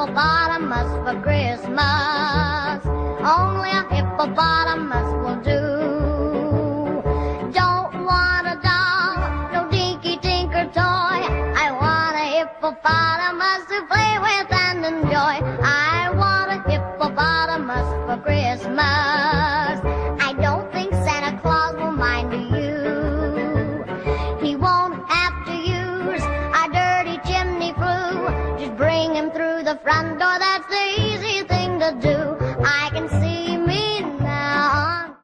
hippopotamus for Christmas. Only a hippopotamus will do. Don't want a doll, no dinky tinker toy. I want a hippopotamus to play with and enjoy. I want a hippopotamus for Christmas. I don't think Santa Claus will mind you. He won't have to use a dirty chimney flue. Just bring him through the front door.